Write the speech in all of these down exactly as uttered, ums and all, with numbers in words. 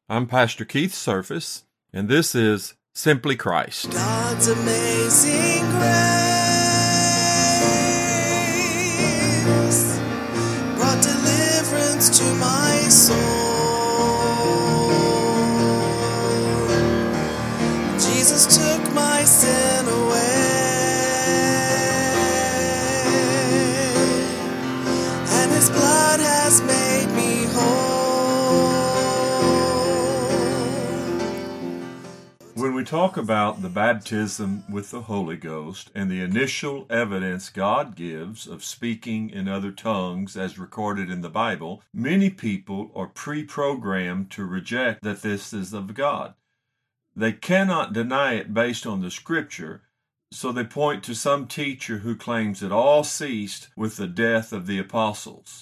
I'm Pastor Keith Surface, and this is Simply Christ. God's amazing grace brought deliverance to my soul. Jesus took my sin away, and His blood has made me whole. When we talk about the baptism with the Holy Ghost and the initial evidence God gives of speaking in other tongues as recorded in the Bible, many people are pre-programmed to reject that this is of God. They cannot deny it based on the Scripture, so they point to some teacher who claims it all ceased with the death of the apostles.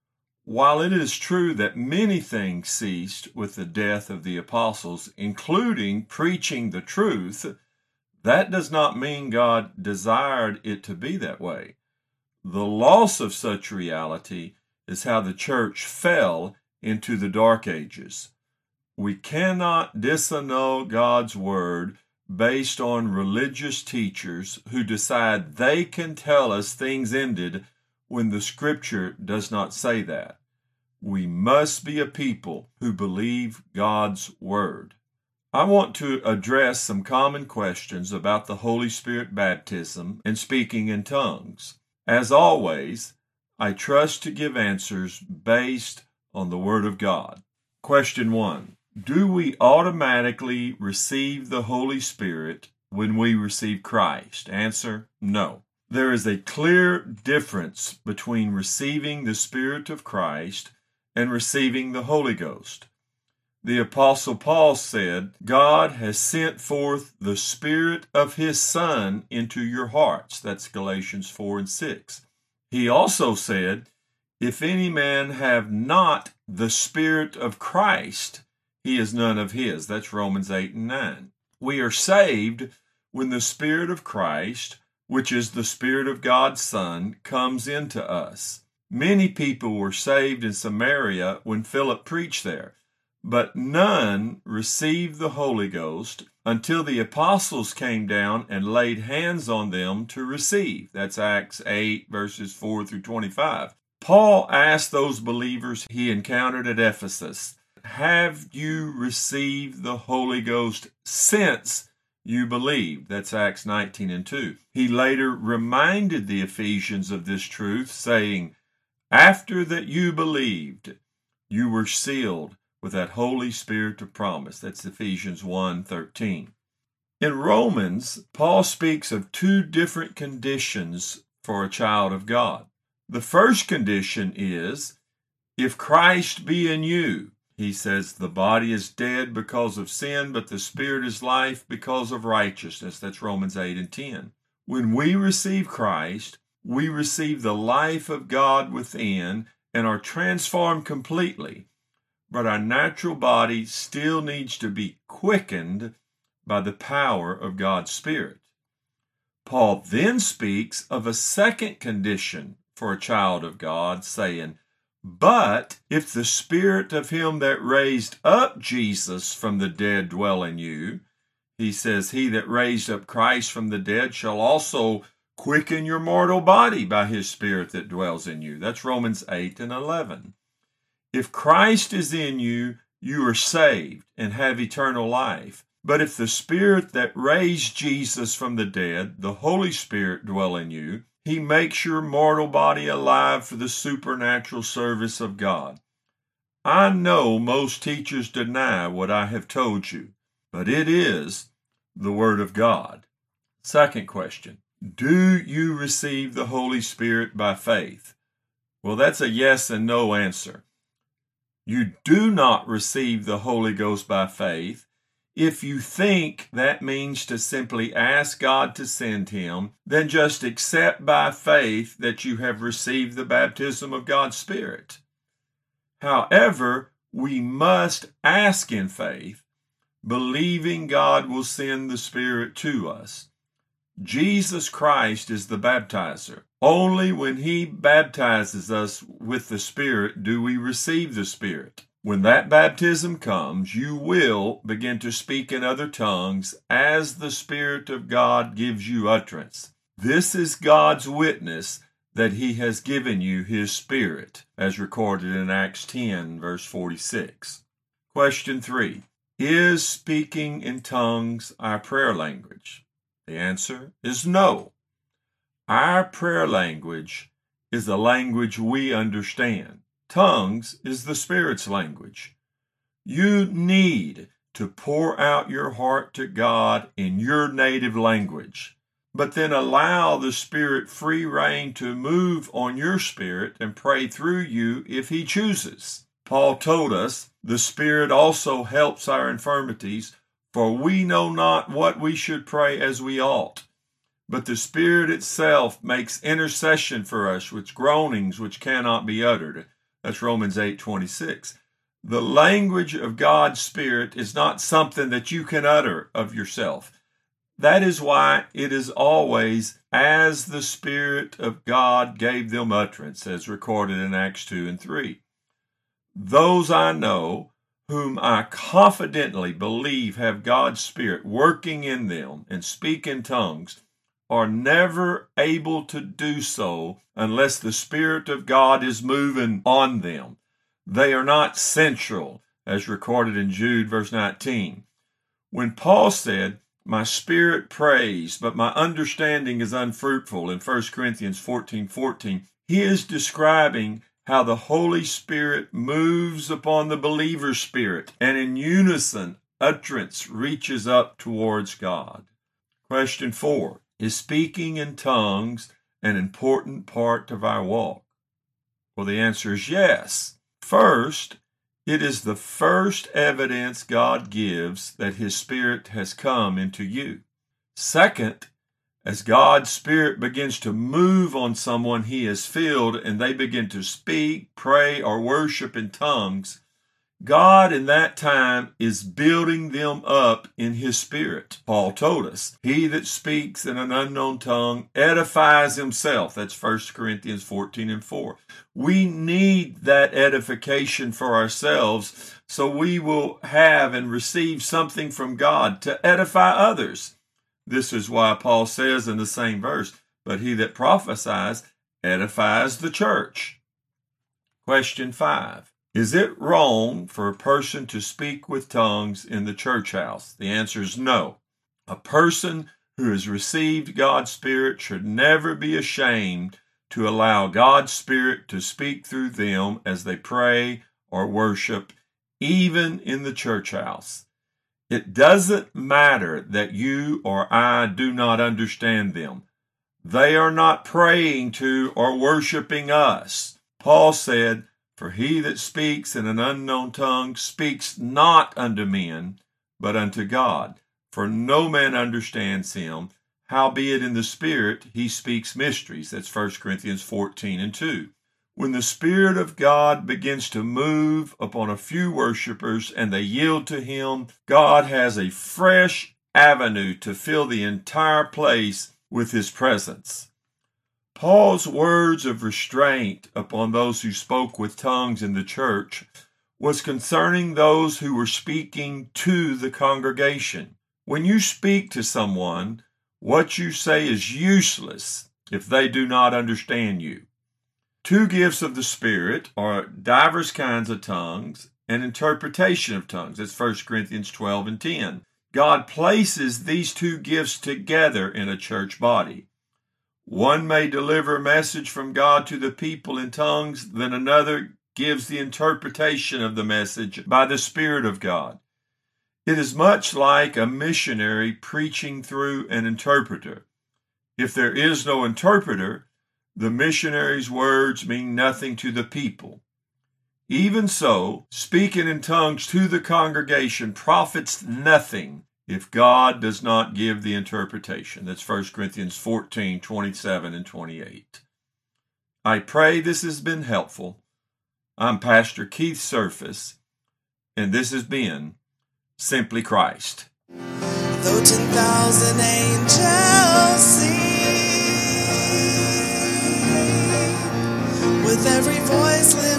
While it is true that many things ceased with the death of the apostles, including preaching the truth, that does not mean God desired it to be that way. The loss of such reality is how the church fell into the Dark Ages. We cannot disannul God's word based on religious teachers who decide they can tell us things ended when the Scripture does not say that. We must be a people who believe God's word. I want to address some common questions about the Holy Spirit baptism and speaking in tongues. As always, I trust to give answers based on the Word of God. Question one. Do we automatically receive the Holy Spirit when we receive Christ? Answer, no. There is a clear difference between receiving the Spirit of Christ and receiving the Holy Ghost. The Apostle Paul said, God has sent forth the Spirit of His Son into your hearts. That's Galatians four and six. He also said, if any man have not the Spirit of Christ, he is none of His. That's Romans eight and nine. We are saved when the Spirit of Christ, which is the Spirit of God's Son, comes into us. Many people were saved in Samaria when Philip preached there, but none received the Holy Ghost until the apostles came down and laid hands on them to receive. That's Acts eight, verses four through twenty-five. Paul asked those believers he encountered at Ephesus, have you received the Holy Ghost since you believed? That's Acts nineteen and two. He later reminded the Ephesians of this truth, saying, after that you believed, you were sealed with that Holy Spirit of promise. That's Ephesians one thirteen. In Romans, Paul speaks of two different conditions for a child of God. The first condition is, if Christ be in you. He says the body is dead because of sin, but the spirit is life because of righteousness. That's Romans eight and ten. When we receive Christ, we receive the life of God within and are transformed completely, but our natural body still needs to be quickened by the power of God's Spirit. Paul then speaks of a second condition for a child of God, saying, but if the Spirit of Him that raised up Jesus from the dead dwell in you, he says, he that raised up Christ from the dead shall also quicken your mortal body by His Spirit that dwells in you. That's Romans eight and eleven. If Christ is in you, you are saved and have eternal life. But if the Spirit that raised Jesus from the dead, the Holy Spirit, dwell in you, He makes your mortal body alive for the supernatural service of God. I know most teachers deny what I have told you, but it is the Word of God. Second question, do you receive the Holy Spirit by faith? Well, that's a yes and no answer. You do not receive the Holy Ghost by faith if you think that means to simply ask God to send Him, then just accept by faith that you have received the baptism of God's Spirit. However, we must ask in faith, believing God will send the Spirit to us. Jesus Christ is the baptizer. Only when He baptizes us with the Spirit do we receive the Spirit. When that baptism comes, you will begin to speak in other tongues as the Spirit of God gives you utterance. This is God's witness that he has given you his Spirit, as recorded in Acts ten, verse forty-six. Question three. Is speaking in tongues our prayer language? The answer is no. Our prayer language is the language we understand. Tongues is the Spirit's language. You need to pour out your heart to God in your native language, but then allow the Spirit free rein to move on your spirit and pray through you if he chooses. Paul told us, the Spirit also helps our infirmities, for we know not what we should pray as we ought. But the Spirit itself makes intercession for us with groanings which cannot be uttered. That's Romans eight twenty-six. The language of God's Spirit is not something that you can utter of yourself. That is why it is always as the Spirit of God gave them utterance, as recorded in Acts two and three. Those I know, whom I confidently believe have God's Spirit working in them and speak in tongues, are never able to do so unless the Spirit of God is moving on them. They are not central, as recorded in Jude, verse nineteen. When Paul said, my spirit prays, but my understanding is unfruitful, in First Corinthians fourteen fourteen, he is describing how the Holy Spirit moves upon the believer's spirit, and in unison, utterance reaches up towards God. Question four. Is speaking in tongues an important part of our walk? Well, the answer is yes. First, it is the first evidence God gives that his Spirit has come into you. Second, as God's Spirit begins to move on someone he has filled and they begin to speak, pray, or worship in tongues, God in that time is building them up in his Spirit. Paul told us, he that speaks in an unknown tongue edifies himself. That's First Corinthians fourteen and four. We need that edification for ourselves so we will have and receive something from God to edify others. This is why Paul says in the same verse, but he that prophesies edifies the church. Question five. Is it wrong for a person to speak with tongues in the church house? The answer is no. A person who has received God's Spirit should never be ashamed to allow God's Spirit to speak through them as they pray or worship, even in the church house. It doesn't matter that you or I do not understand them. They are not praying to or worshiping us. Paul said, for he that speaks in an unknown tongue speaks not unto men, but unto God. For no man understands him. Howbeit in the Spirit he speaks mysteries. That's First Corinthians fourteen and two. When the Spirit of God begins to move upon a few worshipers and they yield to him, God has a fresh avenue to fill the entire place with his presence. Paul's words of restraint upon those who spoke with tongues in the church was concerning those who were speaking to the congregation. When you speak to someone, what you say is useless if they do not understand you. Two gifts of the Spirit are divers kinds of tongues and interpretation of tongues. That's First Corinthians twelve and ten. God places these two gifts together in a church body. One may deliver a message from God to the people in tongues, then another gives the interpretation of the message by the Spirit of God. It is much like a missionary preaching through an interpreter. If there is no interpreter, the missionary's words mean nothing to the people. Even so, speaking in tongues to the congregation profits nothing if God does not give the interpretation. That's First Corinthians fourteen, twenty-seven and twenty-eight. I pray this has been helpful. I'm Pastor Keith Surface, and this has been Simply Christ. Though ten thousand angels sing, with every voice lift